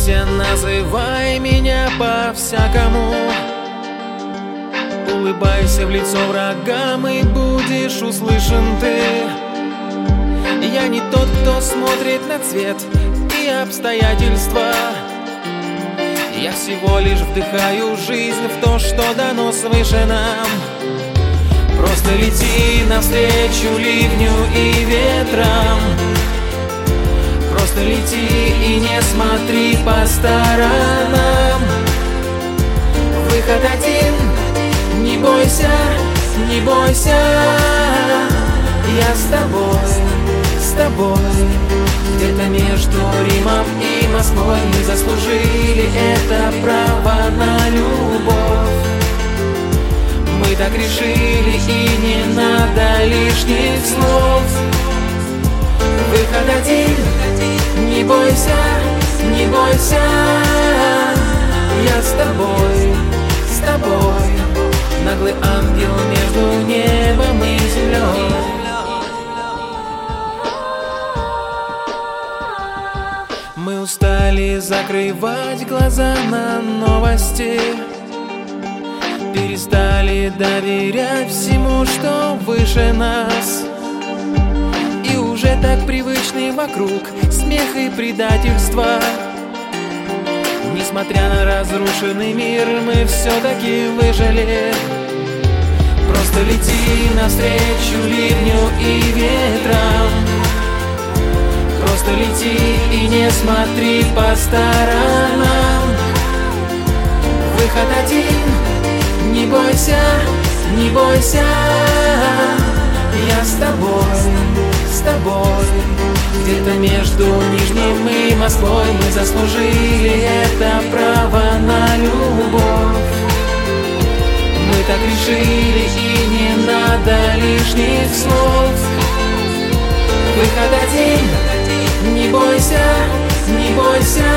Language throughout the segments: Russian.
бойся, называй меня по-всякому. Улыбайся в лицо врагам, и будешь услышан ты. Я не тот, кто смотрит на цвет и обстоятельства. Я всего лишь вдыхаю жизнь в то, что дано свыше нам. Просто лети навстречу ливню и ветрам. Просто лети и не смотри по сторонам. Выход один, не бойся, не бойся. Я с тобой. Где-то между Римом и Москвой мы заслужили это право на любовь. Мы так решили, и не надо лишних слов. Выход один, не бойся, не бойся. Я с тобой. Наглый ангел между небом и землей. Мы устали закрывать глаза на новости, перестали доверять всему, что выше нас. И уже так привычны вокруг смех и предательство. Несмотря на разрушенный мир, мы все-таки выжили. Просто лети навстречу ливню и ветрам. Просто лети и не смотри по сторонам. Выход один, не бойся, не бойся. Я с тобой. Где-то между Нижним и Москвой мы заслужили это право на любовь. Мы так решили, и не надо лишних слов. Выход один, не бойся, не бойся.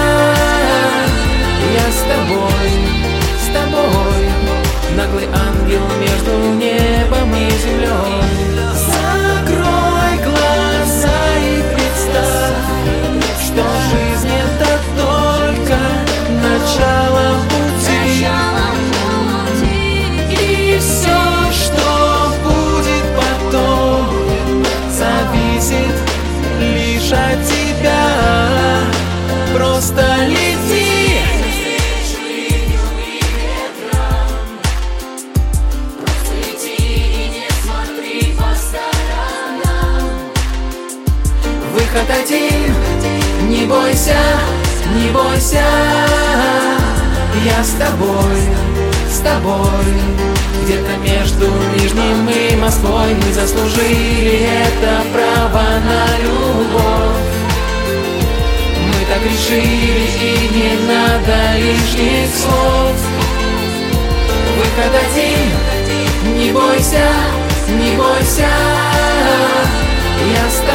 Я с тобой. Наглый ангел между небом и землей. Закрой глаза и представь, что жизнь это только начало пути. И все, что будет потом, зависит лишь от тебя. Просто лети. Выход один, не бойся, не бойся. Я с тобой. Где-то между Нижним и Москвой мы заслужили это право на любовь. Мы так решили, и не надо лишних слов. Выход один, не бойся, не бойся. Я с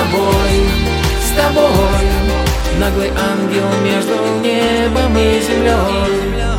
тобой. Наглый ангел между небом и землей.